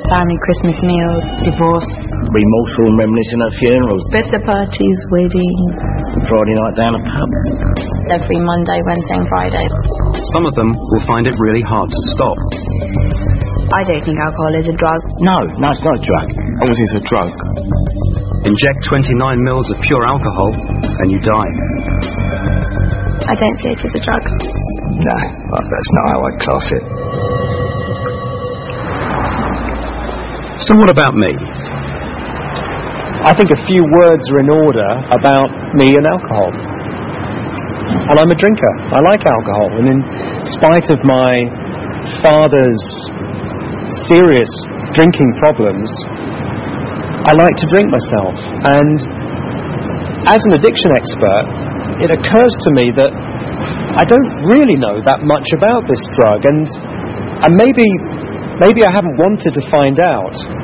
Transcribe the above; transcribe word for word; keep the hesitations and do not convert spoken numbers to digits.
family Christmas meals, divorce, remorseful and reminiscing at funerals, birthday parties, weddings, Friday night down a pub, every Monday, Wednesday and Friday. Some of them will find it really hard to stop. I don't think alcohol is a drug. No, no, it's not a drug. I don't think it's a drug. Inject twenty-nine mils of pure alcohol and you die. I don't see it as a drug. No, that's not how I'd class it. So what about me? I think a few words are in order about me and alcohol. And I'm a drinker. I like alcohol. And in spite of my father's serious drinking problems, I like to drink myself. And as an addiction expert, it occurs to me that I don't really know that much about this drug, and and maybe maybe I haven't wanted to find out.